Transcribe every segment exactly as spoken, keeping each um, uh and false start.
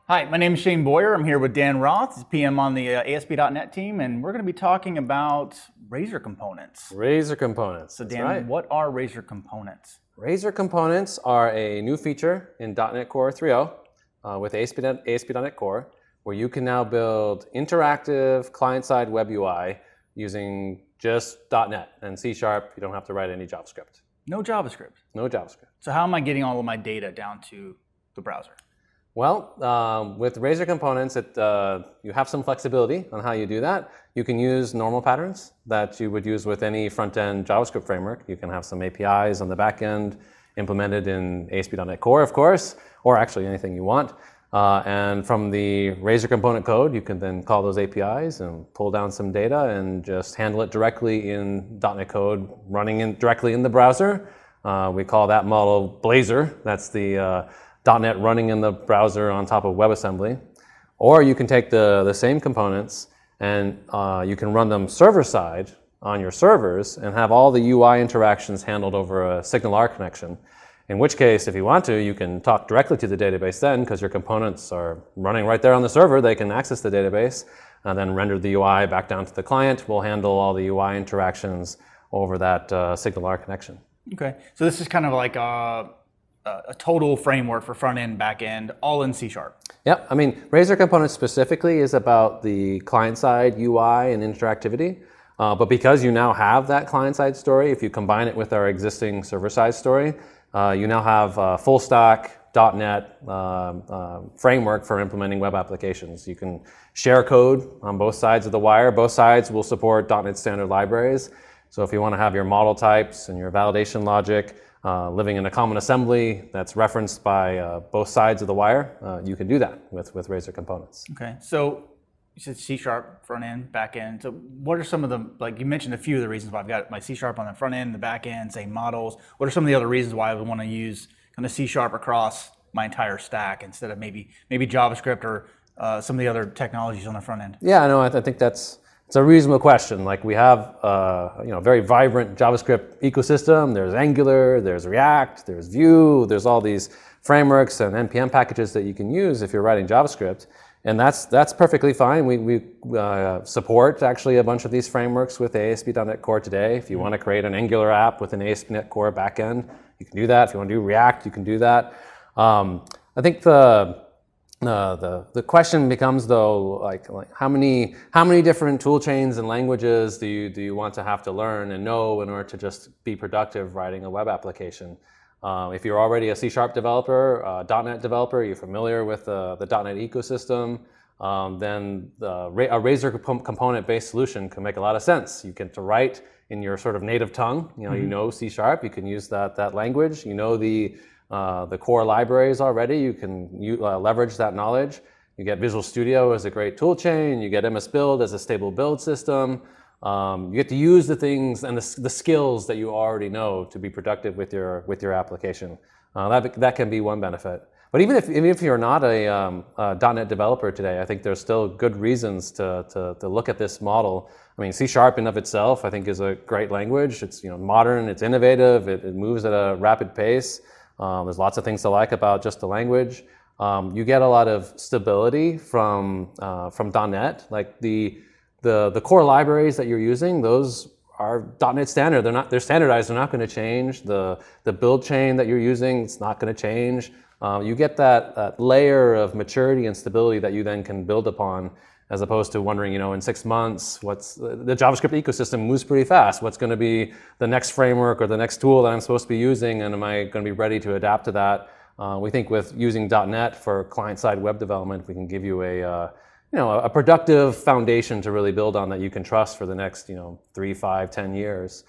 Hi, my name is Shane Boyer. I'm here with Dan Roth, he's P M on the uh, A S P dot net team, and we're going to be talking about Razor components. Razor components. So that's Dan, right. what are Razor components? Razor components are a new feature in dot net Core three point oh uh, with A S P dot net Core, where you can now build interactive client-side web U I using just dot net and C Sharp. You don't have to write any JavaScript. No JavaScript. No JavaScript. So how am I getting all of my data down to the browser? Well, um, with Razor components, it, uh, you have some flexibility on how you do that. You can use normal patterns that you would use with any front-end JavaScript framework. You can have some A P Is on the back end implemented in A S P dot net Core, of course, or actually anything you want. Uh, and from the Razor component code, you can then call those A P Is and pull down some data and just handle it directly in dot net code, running in, directly in the browser. Uh, we call that model Blazor. That's the uh, dot net running in the browser on top of WebAssembly. Or you can take the, the same components and uh, you can run them server-side on your servers and have all the U I interactions handled over a SignalR connection. In which case, if you want to, you can talk directly to the database then, because your components are running right there on the server. They can access the database and then render the U I back down to the client. We'll handle all the U I interactions over that uh, SignalR connection. Okay, so this is kind of like a, a total framework for front end, back end, all in C Sharp. Yep, I mean, Razor components specifically is about the client-side U I and interactivity. Uh, but because you now have that client-side story, if you combine it with our existing server-side story, uh, you now have a full stack dot net uh, uh, framework for implementing web applications. You can share code on both sides of the wire. Both sides will support dot net standard libraries. So if you want to have your model types and your validation logic uh, living in a common assembly that's referenced by uh, both sides of the wire, uh, you can do that with, with Razor components. Okay, so you said C Sharp, front end, back end. So what are some of the, like you mentioned a few of the reasons why I've got my C Sharp on the front end, the back end, same models. What are some of the other reasons why I would want to use kind of C Sharp across my entire stack instead of maybe maybe JavaScript or uh, some of the other technologies on the front end? Yeah, no, I, th- I think that's it's a reasonable question. Like we have uh, you know, a very vibrant JavaScript ecosystem. There's Angular, there's React, there's Vue, there's all these frameworks and N P M packages that you can use if you're writing JavaScript. And that's that's perfectly fine. We, we uh, support actually a bunch of these frameworks with A S P dot net Core today. If you want to create an Angular app with an A S P dot net Core backend, you can do that. If you want to do React, you can do that. Um, I think the Uh, the the question becomes though, like, like how many how many different tool chains and languages do you do you want to have to learn and know in order to just be productive writing a web application? Uh, if you're already a C Sharp developer, uh, dot net developer, you're familiar with uh, the dot net ecosystem, um, then the, a Razor component-based solution can make a lot of sense. You get to write in your sort of native tongue. You know, mm-hmm. you know C Sharp. You can use that that language. You know the Uh, the core libraries already. You can you, uh, leverage that knowledge. You get Visual Studio as a great tool chain. You get M S Build as a stable build system. Um, you get to use the things and the, the skills that you already know to be productive with your with your application. Uh, that that can be one benefit. But even if even if you're not a, um, a dot net developer today, I think there's still good reasons to, to to look at this model. I mean, C Sharp in of itself, I think, is a great language. It's you know modern. It's innovative. It, it moves at a rapid pace. Um, there's lots of things to like about just the language. Um, you get a lot of stability from uh, from dot net. Like the the the core libraries that you're using, those are dot net standard. They're not they're standardized. They're not going to change. The the build chain that you're using, it's not going to change. Um, you get that, that layer of maturity and stability that you then can build upon, as opposed to wondering, you know, in six months, what's the JavaScript ecosystem moves pretty fast. What's going to be the next framework or the next tool that I'm supposed to be using, and am I going to be ready to adapt to that? Uh, we think with using dot net for client-side web development, we can give you a, uh, you know, a productive foundation to really build on that you can trust for the next, you know, three, five, ten years.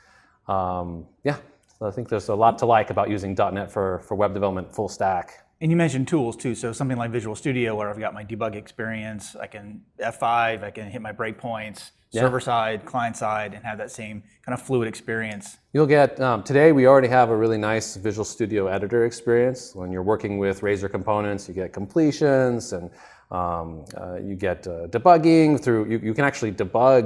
Um, yeah, so I think there's a lot to like about using dot net for for web development full stack. And you mentioned tools too, so something like Visual Studio where I've got my debug experience, I can F five, I can hit my breakpoints, yeah. server side, client side, and have that same kind of fluid experience. You'll get, um, today we already have a really nice Visual Studio editor experience. When you're working with Razor components, you get completions and um, uh, you get uh, debugging through, you, you can actually debug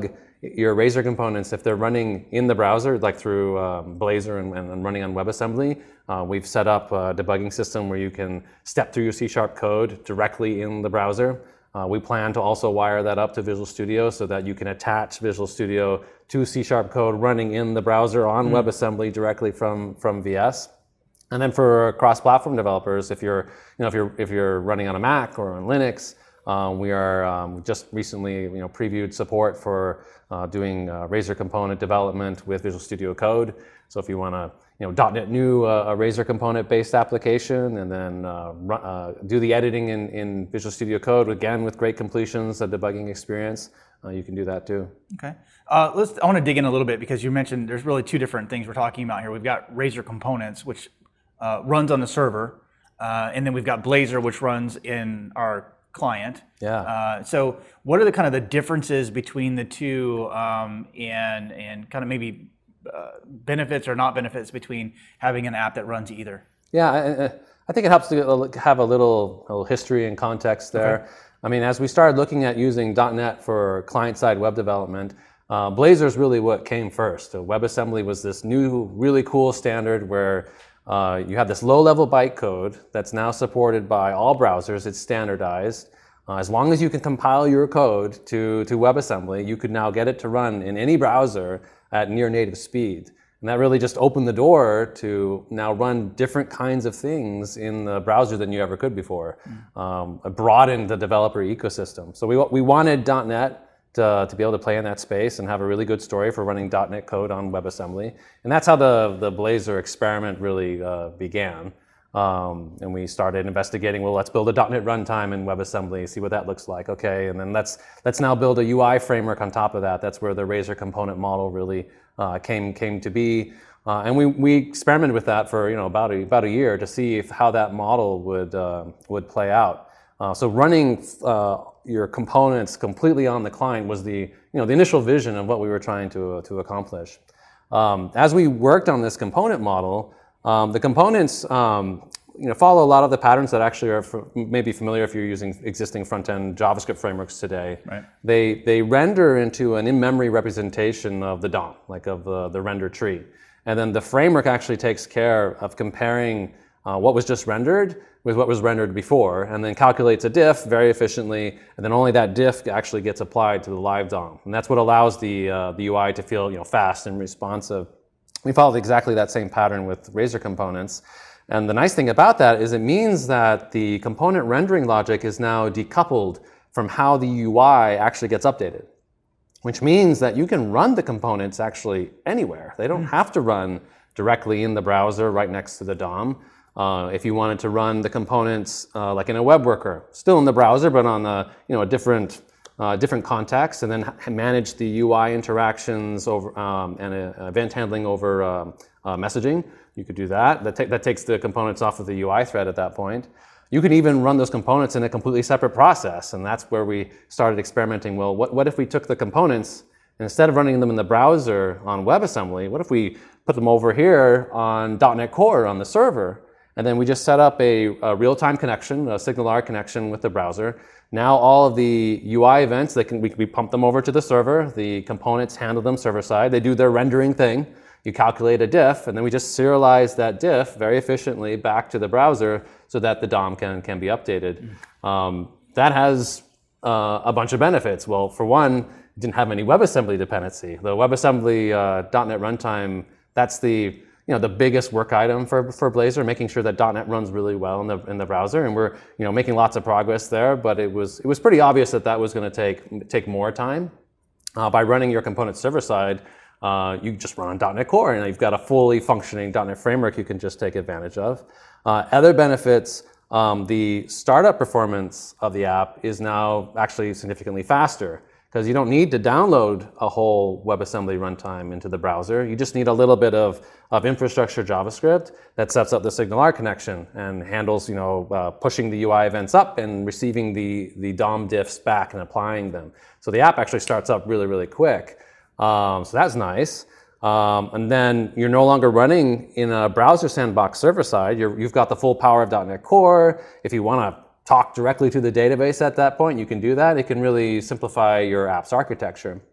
your Razor components, if they're running in the browser, like through um, Blazor and, and running on WebAssembly, uh, we've set up a debugging system where you can step through your C Sharp code directly in the browser. Uh, we plan to also wire that up to Visual Studio so that you can attach Visual Studio to C Sharp code running in the browser on mm. WebAssembly directly from, from V S. And then for cross-platform developers, if you're, you know, if you're if you're running on a Mac or on Linux, uh, we are um, just recently, you know, previewed support for uh, doing uh, Razor component development with Visual Studio Code. So if you want to, you know, .NET New uh, a Razor component-based application, and then uh, run, uh, do the editing in, in Visual Studio Code again with great completions, a debugging experience, uh, you can do that too. Okay. Uh, let's. I want to dig in a little bit because you mentioned there's really two different things we're talking about here. We've got Razor components, which Uh, runs on the server, uh, and then we've got Blazor, which runs in our client. Yeah. Uh, so, what are the kind of the differences between the two, um, and and kind of maybe uh, benefits or not benefits between having an app that runs either? Yeah, I, I think it helps to have a little, a little history and context there. Okay. I mean, as we started looking at using .NET for client-side web development, uh, Blazor is really what came first. So WebAssembly was this new, really cool standard where Uh, you have this low-level bytecode that's now supported by all browsers. It's standardized. Uh, as long as you can compile your code to, to WebAssembly, you could now get it to run in any browser at near native speed. And that really just opened the door to now run different kinds of things in the browser than you ever could before. Mm. Um, it broadened the developer ecosystem. So we, we wanted .NET To, to be able to play in that space and have a really good story for running .NET code on WebAssembly. And that's how the, the Blazor experiment really uh, began. Um, and we started investigating, well, let's build a .NET runtime in WebAssembly, see what that looks like. Okay, and then let's, let's now build a U I framework on top of that. That's where the Razor component model really uh, came, came to be. Uh, and we, we experimented with that for you know, about, a, about a year to see if, how that model would, uh, would play out. Uh, so running uh, your components completely on the client was the, you know, the initial vision of what we were trying to, uh, to accomplish. Um, as we worked on this component model, um, the components um, you know, follow a lot of the patterns that actually are f- maybe familiar if you're using existing front-end JavaScript frameworks today. Right. They, they render into an in-memory representation of the D O M, like of the, the render tree. And then the framework actually takes care of comparing uh, what was just rendered with what was rendered before, and then calculates a diff very efficiently, and then only that diff actually gets applied to the live D O M. And that's what allows the, uh, the U I to feel you know, fast and responsive. We followed exactly that same pattern with Razor components. And the nice thing about that is it means that the component rendering logic is now decoupled from how the U I actually gets updated, which means that you can run the components actually anywhere. They don't have to run directly in the browser right next to the D O M. Uh, if you wanted to run the components uh, like in a web worker, still in the browser, but on a, you know, a different, uh, different context, and then ha- manage the U I interactions over um, and uh, event handling over uh, uh, messaging, you could do that. That, ta- that takes the components off of the U I thread at that point. You could even run those components in a completely separate process, and that's where we started experimenting. Well, what, what if we took the components, and instead of running them in the browser on WebAssembly, what if we put them over here on .NET Core on the server? And then we just set up a, a real-time connection, a SignalR connection with the browser. Now all of the U I events, they can, we, we pump them over to the server. The components handle them server-side. They do their rendering thing. You calculate a diff, and then we just serialize that diff very efficiently back to the browser so that the D O M can, can be updated. Mm. Um, that has uh, a bunch of benefits. Well, for one, it didn't have any WebAssembly dependency. The WebAssembly uh, .NET runtime, that's the you know, the biggest work item for, for Blazor, making sure that .NET runs really well in the in the browser, and we're you know making lots of progress there. But it was it was pretty obvious that that was going to take take more time. Uh, by running your components server side, uh, you just run on .NET Core, and you've got a fully functioning .NET framework you can just take advantage of. Uh, other benefits: um, the startup performance of the app is now actually significantly faster, because you don't need to download a whole WebAssembly runtime into the browser. You just need a little bit of, of infrastructure JavaScript that sets up the SignalR connection and handles, you know, uh, pushing the U I events up and receiving the, the D O M diffs back and applying them. So the app actually starts up really, really quick. Um, so that's nice. Um, and then you're no longer running in a browser sandbox server side. You're, you've got the full power of .NET Core. If you want to talk directly to the database at that point, you can do that. It can really simplify your app's architecture.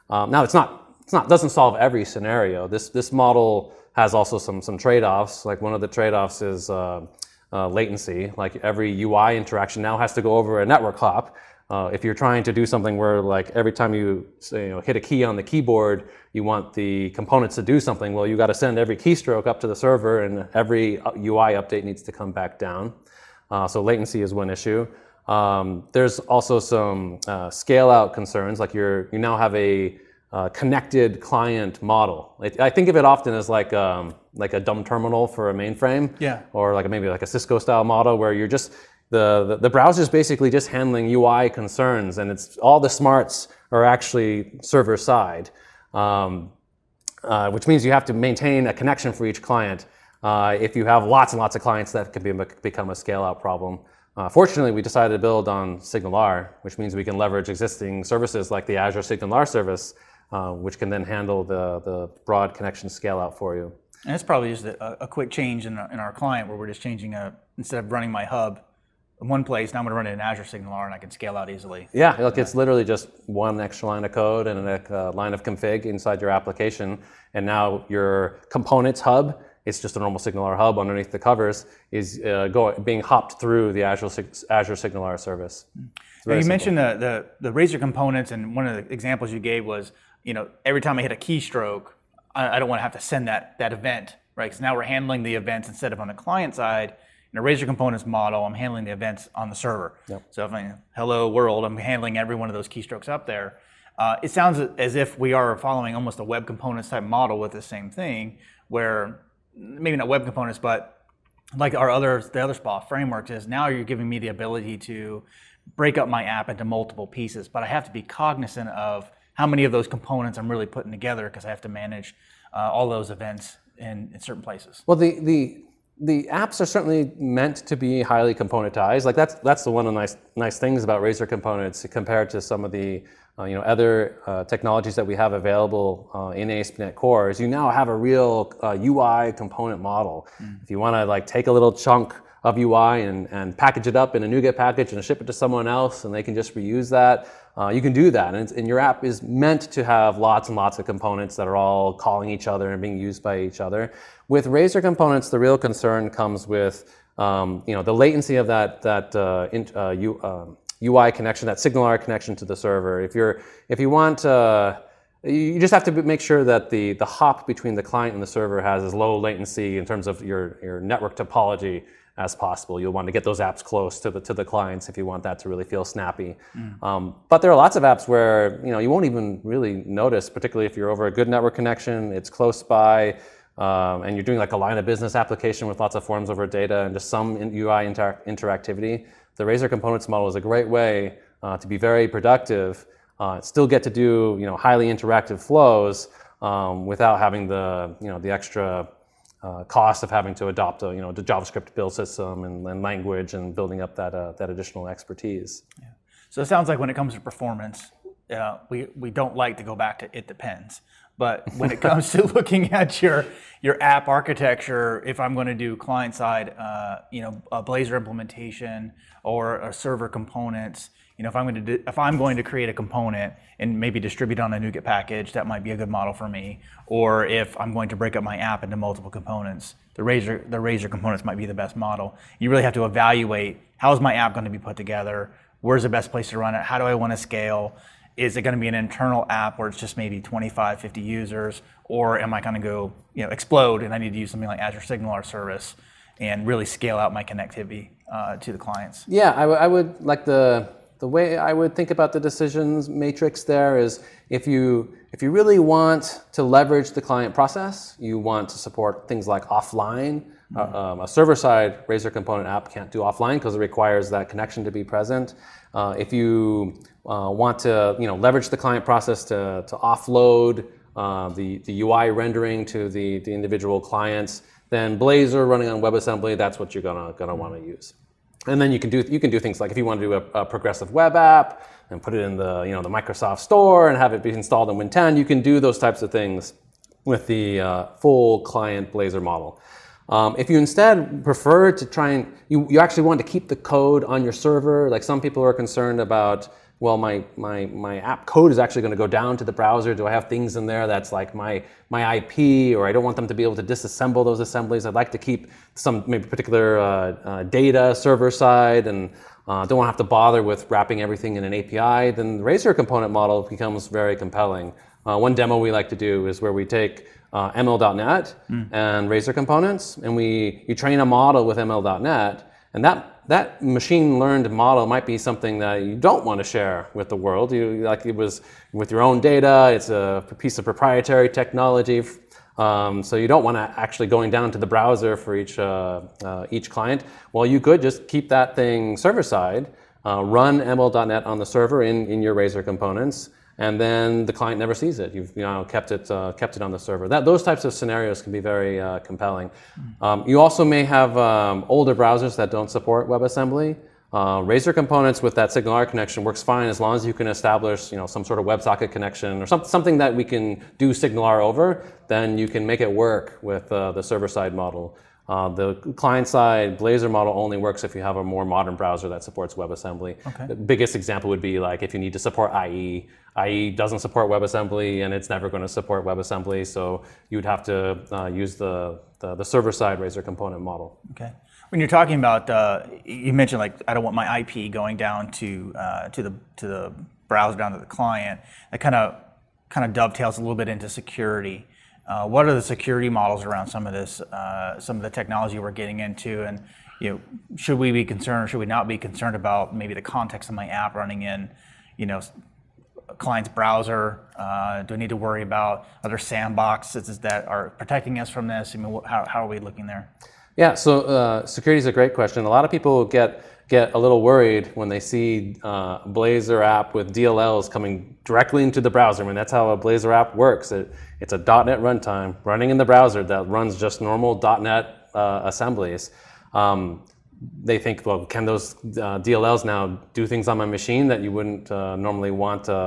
Um, now it's not it's not doesn't solve every scenario. This this model has also some some trade-offs. Like one of the trade-offs is uh, uh, latency. Like every U I interaction now has to go over a network hop. Uh, if you're trying to do something where, like, every time you, say, you know, hit a key on the keyboard, you want the components to do something, well, you got to send every keystroke up to the server, and every U I update needs to come back down. Uh, so latency is one issue. Um, there's also some uh, scale-out concerns, like you're you now have a uh, connected client model. I, I think of it often as like um, like a dumb terminal for a mainframe, yeah, or like a, maybe like a Cisco-style model where you're just The, the, the browser is basically just handling U I concerns, and it's all the smarts are actually server side, um, uh, which means you have to maintain a connection for each client. Uh, if you have lots and lots of clients, that can be, become a scale-out problem. Uh, fortunately, we decided to build on SignalR, which means we can leverage existing services like the Azure SignalR service, uh, which can then handle the, the broad connection scale-out for you. And it's probably just a, a quick change in our, in our client where we're just changing a, instead of running my hub in one place, now I'm going to run it in Azure SignalR, and I can scale out easily. Yeah, look, it's literally just one extra line of code and a uh, line of config inside your application, and now your components hub, it's just a normal SignalR hub underneath the covers, is uh, going, being hopped through the Azure, Azure SignalR service. Now, you simple. mentioned the, the, the Razor components, and one of the examples you gave was, you know, every time I hit a keystroke, I, I don't want to have to send that, that event, right? Because now we're handling the events instead of on the client side. In a Razor Components model, I'm handling the events on the server. Yep. So if I'm hello world, I'm handling every one of those keystrokes up there. Uh, it sounds as if we are following almost a web components type model with the same thing, where maybe not web components, but like our other the other S P A frameworks is now you're giving me the ability to break up my app into multiple pieces, but I have to be cognizant of how many of those components I'm really putting together because I have to manage uh, all those events in, in certain places. Well, the the The apps are certainly meant to be highly componentized. Like that's that's the one of the nice nice things about Razor Components compared to some of the uh, you know other uh, technologies that we have available uh, in A S P dot NET Core. Is you now have a real uh, U I component model. Mm. If you want to like take a little chunk of U I and and package it up in a NuGet package and ship it to someone else, and they can just reuse that, uh, you can do that. And, it's, and your app is meant to have lots and lots of components that are all calling each other and being used by each other. With Razor Components, the real concern comes with um, you know the latency of that that uh, in, uh, U, um, U I connection, that SignalR connection to the server. If you're if you want, uh, you just have to make sure that the the hop between the client and the server has as low latency in terms of your your network topology as possible. You'll want to get those apps close to the to the clients if you want that to really feel snappy. Mm. Um, but there are lots of apps where you know you won't even really notice, particularly if you're over a good network connection, it's close by. Um, and you're doing like a line of business application with lots of forms over data and just some U I inter- interactivity. The Razor Components model is a great way uh, to be very productive, uh, still get to do you know highly interactive flows um, without having the you know the extra uh, cost of having to adopt a you know the JavaScript build system and, and language and building up that uh, that additional expertise. Yeah. So it sounds like when it comes to performance, uh, we we don't like to go back to it depends. But when it comes to looking at your your app architecture, if I'm going to do client side, uh, you know, a Blazor implementation or a server components, you know, if I'm going to do, if I'm going to create a component and maybe distribute on a NuGet package, that might be a good model for me. Or if I'm going to break up my app into multiple components, the Razor the Razor components might be the best model. You really have to evaluate how is my app going to be put together, where's the best place to run it, how do I want to scale. Is it going to be an internal app where it's just maybe twenty-five, fifty users, or am I going to go, you know, explode and I need to use something like Azure SignalR service and really scale out my connectivity uh, to the clients? Yeah, I, w- I would like the the way I would think about the decisions matrix there is if you if you really want to leverage the client process, you want to support things like offline. Mm-hmm. Uh, um, a server-side Razor component app can't do offline because it requires that connection to be present. Uh, if you uh, want to, you know, leverage the client process to to offload uh, the the U I rendering to the the individual clients, then Blazor running on WebAssembly, that's what you're gonna gonna want to use. And then you can do you can do things like if you want to do a, a progressive web app and put it in the you know the Microsoft Store and have it be installed in Win ten, you can do those types of things with the uh, full client Blazor model. Um, if you instead prefer to try and, you, you actually want to keep the code on your server, like some people are concerned about well, my, my, my app code is actually going to go down to the browser. Do I have things in there that's like my, my I P, or I don't want them to be able to disassemble those assemblies. I'd like to keep some maybe particular uh, uh, data server side, and uh, don't want to have to bother with wrapping everything in an A P I. Then the Razor component model becomes very compelling. Uh, one demo we like to do is where we take uh, M L dot net mm. and Razor components, and we you train a model with M L dot net, and that that machine learned model might be something that you don't want to share with the world. You like it was with your own data. It's a piece of proprietary technology, um, so you don't want to actually going down to the browser for each uh, uh, each client. Well, you could just keep that thing server side, uh, run M L dot net on the server in in your Razor components, and then the client never sees it. You've you know kept it uh, kept it on the server. That those types of scenarios can be very uh, compelling. Um, you also may have um, older browsers that don't support WebAssembly. Uh, Razor components with that SignalR connection works fine as long as you can establish you know some sort of WebSocket connection or some, something that we can do SignalR over. Then you can make it work with uh, the server side model. Uh, the client-side Blazor model only works if you have a more modern browser that supports WebAssembly. Okay. The biggest example would be like if you need to support I E. I E doesn't support WebAssembly, and it's never going to support WebAssembly, so you'd have to uh, use the, the, the server-side Razor component model. Okay. When you're talking about, uh, you mentioned like I don't want my I P going down to uh, to the to the browser down to the client. That kind of kind of dovetails a little bit into security. Uh, what are the security models around some of this, uh, some of the technology we're getting into, and you know, should we be concerned or should we not be concerned about maybe the context of my app running in, you know, a client's browser? Uh, do we need to worry about other sandboxes that are protecting us from this? I mean, how, how are we looking there? Yeah, so uh, security is a great question. A lot of people get get a little worried when they see uh, a Blazor app with D L Ls coming directly into the browser. I mean, that's how a Blazor app works. It, it's a .NET runtime running in the browser that runs just normal .NET uh, assemblies. Um, they think, well, can those uh, D L Ls now do things on my machine that you wouldn't uh, normally want a,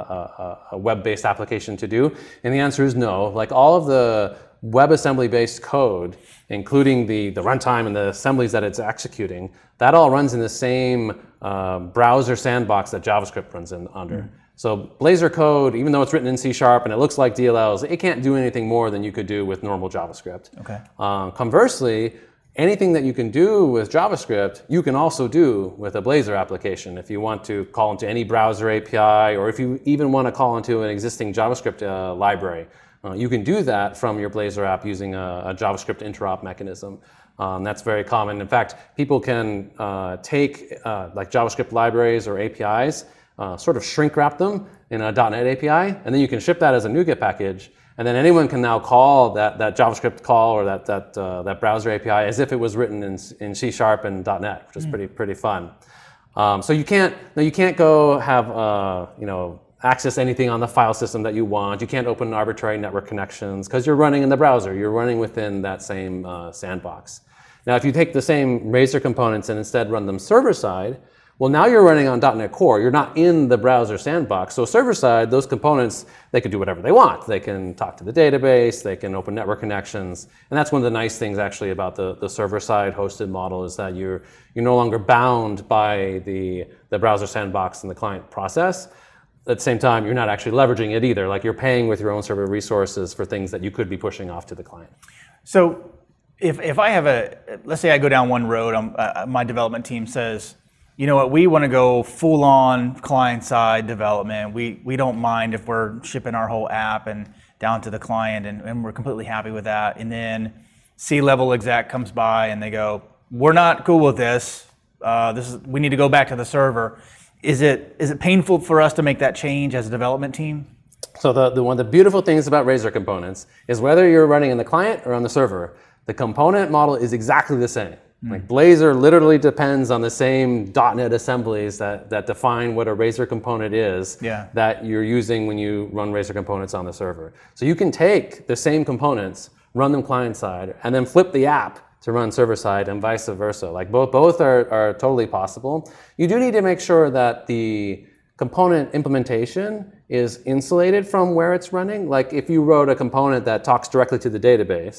a, a web-based application to do? And the answer is no. Like all of the WebAssembly-based code, including the, the runtime and the assemblies that it's executing, that all runs in the same uh, browser sandbox that JavaScript runs in under. Mm. So Blazor code, even though it's written in C Sharp and it looks like D L Ls, it can't do anything more than you could do with normal JavaScript. Okay. Uh, conversely, anything that you can do with JavaScript, you can also do with a Blazor application. If you want to call into any browser A P I, or if you even want to call into an existing JavaScript uh, library, Uh, you can do that from your Blazor app using a, a JavaScript interop mechanism. Um, that's very common. In fact, people can uh, take uh, like JavaScript libraries or A P Is, uh, sort of shrink wrap them in a .NET A P I, and then you can ship that as a NuGet package, and then anyone can now call that, that JavaScript call or that that uh, that browser A P I as if it was written in, in C Sharp and .NET, which is mm. pretty pretty fun. Um, so you can't no, you can't go have uh, you know. access anything on the file system that you want. You can't open arbitrary network connections because you're running in the browser. You're running within that same uh, sandbox. Now, if you take the same Razor components and instead run them server-side, well, now you're running on .NET Core. You're not in the browser sandbox. So server-side, those components, they can do whatever they want. They can talk to the database. They can open network connections. And that's one of the nice things, actually, about the, the server-side hosted model is that you're, you're no longer bound by the, the browser sandbox and the client process. At the same time, you're not actually leveraging it either. Like you're paying with your own server resources for things that you could be pushing off to the client. So if if I have a, let's say I go down one road, um, uh, my development team says, you know what, we want to go full on client side development. We we don't mind if we're shipping our whole app and down to the client and, and we're completely happy with that. And then C-level exec comes by and they go, we're not cool with this. Uh, this is, we need to go back to the server. Is it is it painful for us to make that change as a development team? So the, the one of the beautiful things about Razor components is whether you're running in the client or on the server, the component model is exactly the same. Mm. Like Blazor literally depends on the same .NET assemblies that, that define what a Razor component is yeah. that you're using when you run Razor components on the server. So you can take the same components, run them client side, and then flip the app to run server side and vice versa. Like both both are, are totally possible. You do need to make sure that the component implementation is insulated from where it's running. Like if you wrote a component that talks directly to the database,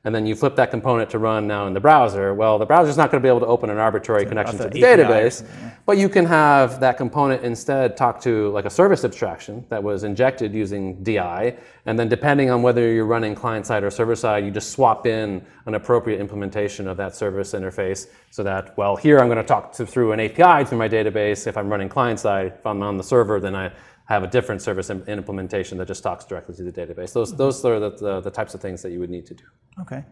and then you flip that component to run now in the browser, well, the browser's not going to be able to open an arbitrary connection to the A P I or database, something, yeah. but you can have that component instead talk to like a service abstraction that was injected using D I, and then depending on whether you're running client-side or server-side, you just swap in an appropriate implementation of that service interface so that, well, here I'm going to talk to, through an A P I through my database. If I'm running client-side, if I'm on the server, then I have a different service im- implementation that just talks directly to the database. Those, those are the, the, the types of things that you would need to do. Okay.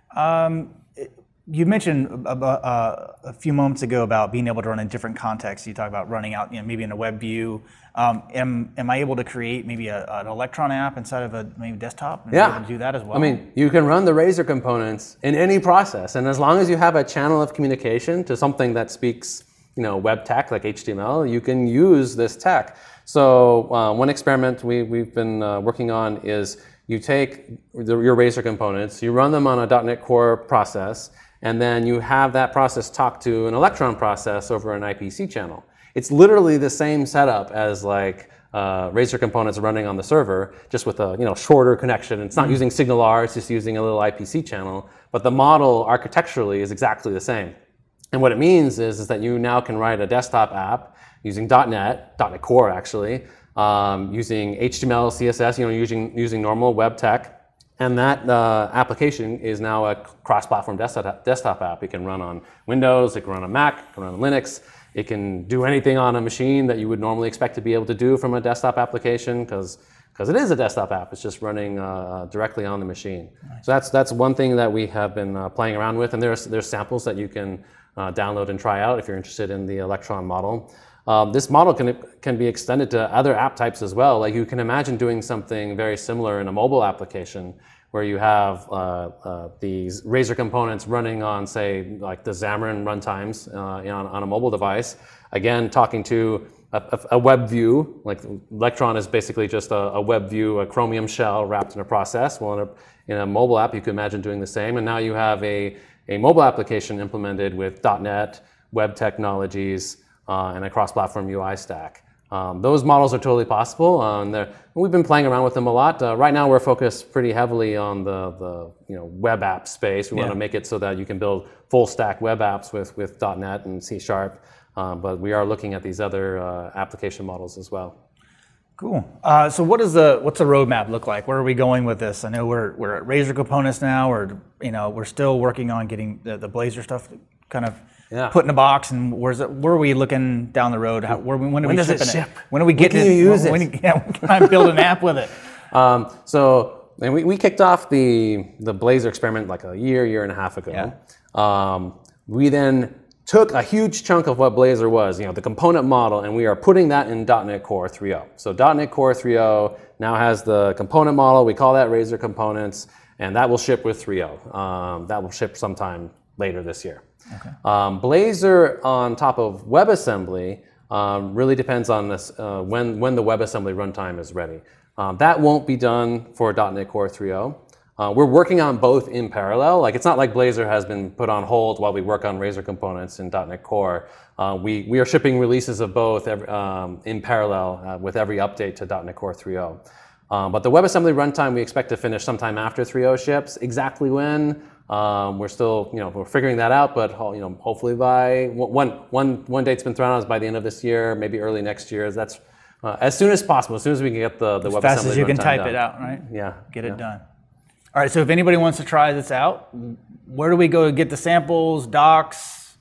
Um, it- you mentioned about, uh, a few moments ago about being able to run in different contexts. You talk about running out, you know, maybe in a web view. Um, am am I able to create maybe a, an Electron app inside of a maybe desktop? And Yeah. be able to do that as well. I mean, you can run the Razor components in any process, and as long as you have a channel of communication to something that speaks, you know, web tech like H T M L, you can use this tech. So uh, one experiment we, we've been uh, working on is you take the, your Razor components, you run them on a .dot NET Core process, and then you have that process talk to an Electron process over an I P C channel. It's literally the same setup as like uh, Razor components running on the server, just with a you know shorter connection. It's not using SignalR, it's just using a little I P C channel, but the model architecturally is exactly the same. And what it means is, is that you now can write a desktop app using .dot NET, .dot NET Core actually, um, using H T M L, C S S, you know, using using normal web tech. And that uh, application is now a cross-platform desktop, desktop app. It can run on Windows, it can run on Mac, it can run on Linux. It can do anything on a machine that you would normally expect to be able to do from a desktop application, because because it is a desktop app. It's just running uh, directly on the machine. Nice. So that's that's one thing that we have been uh, playing around with, and there's there's samples that you can uh, download and try out if you're interested in the Electron model. Um, this model can can be extended to other app types as well. Like you can imagine doing something very similar in a mobile application where you have uh, uh, these Razor components running on, say, like the Xamarin runtimes uh, on, on a mobile device. Again, talking to a, a, a web view, like Electron is basically just a, a web view, a Chromium shell wrapped in a process. Well, in a, in a mobile app, you can imagine doing the same. And now you have a, a mobile application implemented with .dot NET, web technologies, uh, and a cross-platform U I stack. Um, those models are totally possible. Um, we've been playing around with them a lot. Uh, right now, we're focused pretty heavily on the, the you know web app space. We yeah. want to make it so that you can build full stack web apps with with .dot NET and C Sharp. Um, but we are looking at these other uh, application models as well. Cool. Uh, so, what is the what's the roadmap look like? Where are we going with this? I know we're we're at Razor components now. We're you know we're still working on getting the, the Blazor stuff kind of. Yeah. Put in a box, and where's it, where are we looking down the road? How, where, when are when we does it shipping ship? It? When are we getting when can it? you use when, it? When, yeah, when can I build an app with it? Um, so and we, we kicked off the the Blazor experiment like a year, year and a half ago. Yeah. Um, we then took a huge chunk of what Blazor was, you know, the component model, and we are putting that in .dot NET Core three point oh. So .dot NET Core three point oh now has the component model. We call that Razor components, and that will ship with three point oh. Um, that will ship sometime later this year. Okay. Um, Blazor on top of WebAssembly um, really depends on this uh, when when the WebAssembly runtime is ready. Um, that won't be done for .dot NET Core three point oh. Uh, we're working on both in parallel. Like it's not like Blazor has been put on hold while we work on Razor components in .dot NET Core. Uh, we we are shipping releases of both every, um, in parallel uh, with every update to .dot NET Core three point oh. Um, but the WebAssembly runtime we expect to finish sometime after three point oh ships. Exactly when? Um, we're still, you know, we're figuring that out, but you know, hopefully by one, one, one date's been thrown out is by the end of this year, maybe early next year. That's uh, as soon as possible, as soon as we can get the the as WebAssembly fast as you can type done. it out, right? Yeah, get yeah. it done. All right. So if anybody wants to try this out, where do we go to get the samples, docs?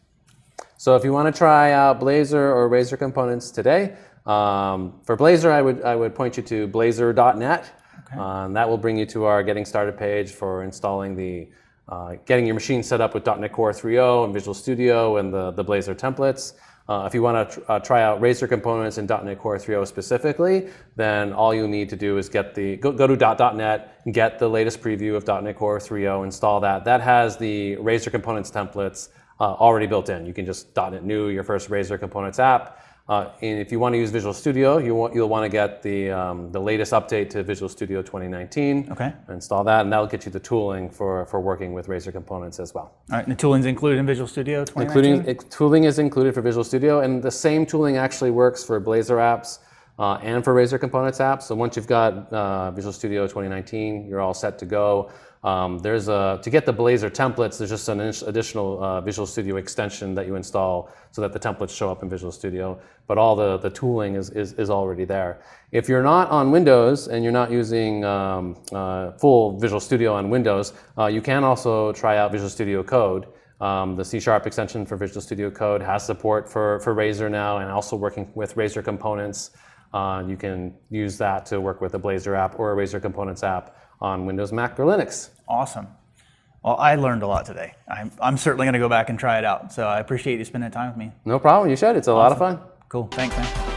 So if you want to try out Blazor or Razor components today, um, for Blazor, I would I would point you to blazor dot net. Okay. Um, that will bring you to our Getting Started page for installing the. Uh, getting your machine set up with .dot NET Core three point oh and Visual Studio and the, the Blazor templates. Uh, if you want to tr- uh, try out Razor components in .dot NET Core three point oh specifically, then all you need to do is get the go, go to dot dot net, get the latest preview of .dot NET Core three point oh, install that. That has the Razor components templates uh, already built in. You can just .NET New your first Razor components app. Uh, and if you want to use Visual Studio, you want, you'll want to get the um, the latest update to Visual Studio twenty nineteen. Okay. Install that, and that'll get you the tooling for, for working with Razor components as well. All right, and the tooling's included in Visual Studio twenty nineteen? Including it, tooling is included for Visual Studio, and the same tooling actually works for Blazor apps uh, and for Razor components apps. So once you've got uh, Visual Studio twenty nineteen, you're all set to go. Um, there's a, to get the Blazor templates, there's just an additional uh, Visual Studio extension that you install so that the templates show up in Visual Studio, but all the, the tooling is, is, is already there. If you're not on Windows and you're not using um, uh, full Visual Studio on Windows, uh, you can also try out Visual Studio Code. Um, the C Sharp extension for Visual Studio Code has support for, for Razor now, and also working with Razor components. Uh, you can use that to work with a Blazor app or a Razor Components app on Windows, Mac, or Linux. Awesome. Well, I learned a lot today. I'm, I'm certainly going to go back and try it out. So I appreciate you spending time with me. No problem. You should. It's a awesome. lot of fun. Cool. Thanks, man.